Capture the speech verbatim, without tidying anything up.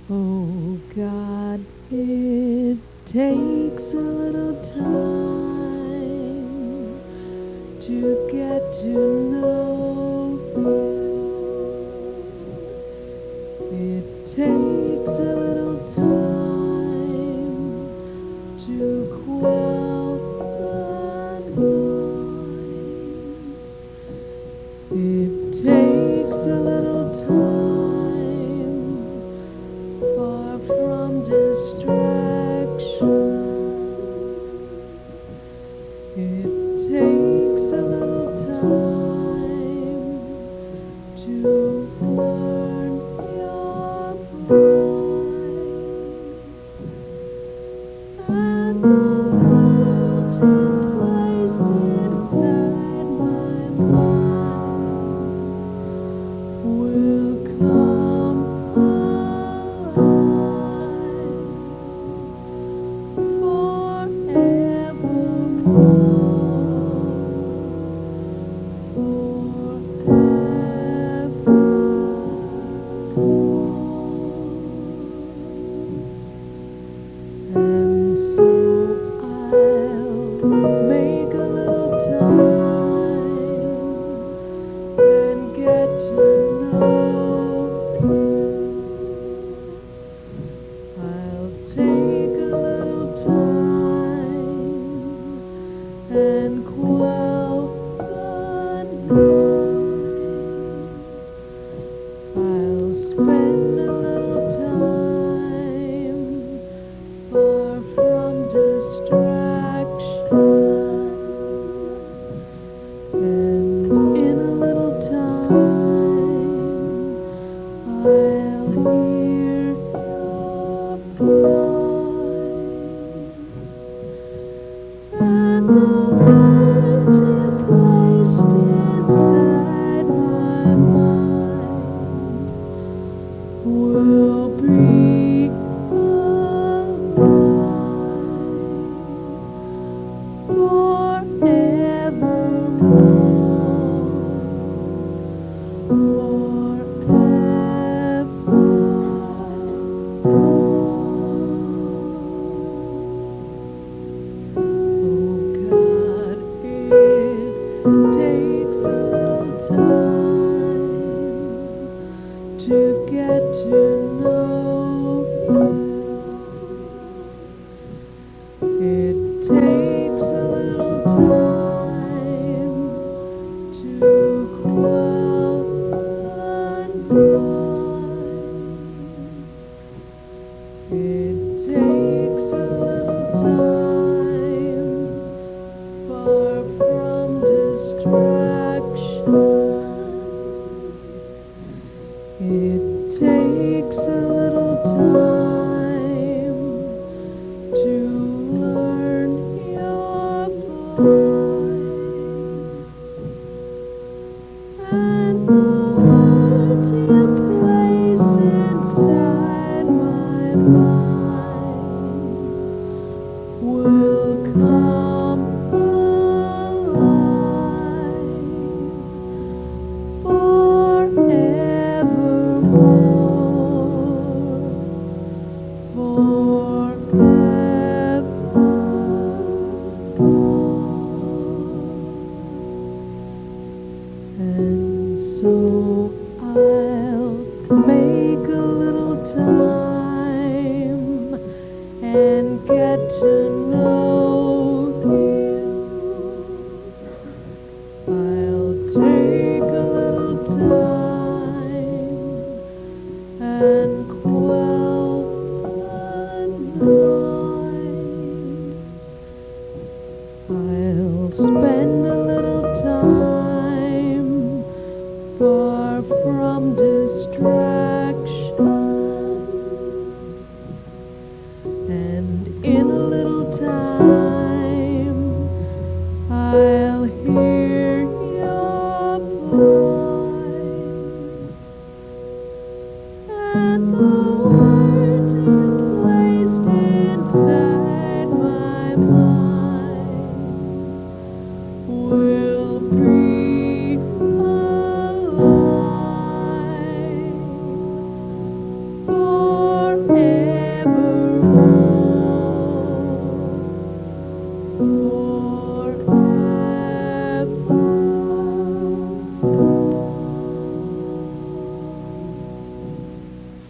Oh God, it takes a little time to get to know you. It takes a little time to quell the noise. It takes a little time far from distraction. It takes a little time to learn your voice, and the words you place inside my mind will come alive forevermore. And so I'll make a little time and get to know you. I'll take a little time and quell the noise. I'll spend a little time far from distraction, and in a little time I'll hear your voice, and the words you placed inside my mind will be alive takes a little time to get to know you. It takes a little time to quell the noise. It takes a little time far from distraction. It takes a little time to learn your voice, and the words you place inside my mind will come alive forevermore, forevermore. And so I'll make a little time and get to know you. I'll take a little time and quell the noise. I'll spend a little time far from distraction, and in a little time I'll hear your voice, and the words you